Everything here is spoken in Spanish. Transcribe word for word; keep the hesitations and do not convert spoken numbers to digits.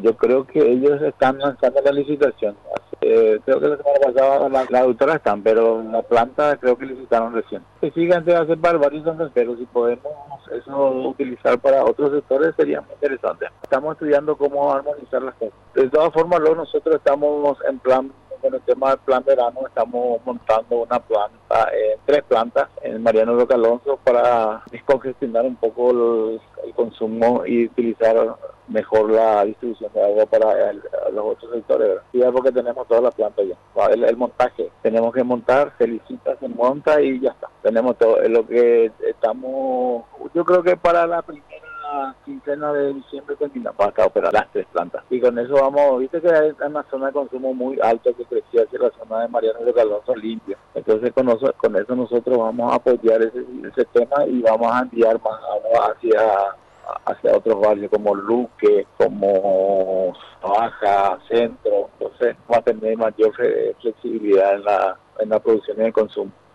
yo creo que ellos están lanzando la licitación. Eh, creo que la semana pasada la, la doctora están, pero la planta creo que licitaron recién. Que sigan de hacer para varios sectores, pero si podemos eso utilizar para otros sectores sería muy interesante. Estamos estudiando cómo armonizar las cosas. De todas formas, luego nosotros estamos en plan, con el tema del plan verano, estamos montando una planta, eh, tres plantas en Mariano Roca Alonso para descongestionar un poco el, el consumo y utilizar mejor la distribución de agua para el, los otros sectores, ¿verdad? Y es porque tenemos todas las plantas ya. El, el montaje, tenemos que montar, se licita, se monta y ya está. Tenemos todo, es lo que estamos, yo creo que para la primera quincena de diciembre terminamos acá a operar las tres plantas. Y con eso vamos, viste que hay una zona de consumo muy alta que crecía hacia la zona de Mariano de Alonso limpia. Entonces con eso, con eso nosotros vamos a apoyar ese, ese tema y vamos a enviar más agua hacia hacia otros barrios como Luque, como Baja, Centro. Entonces va a tener mayor flexibilidad en la, en la producción y el consumo.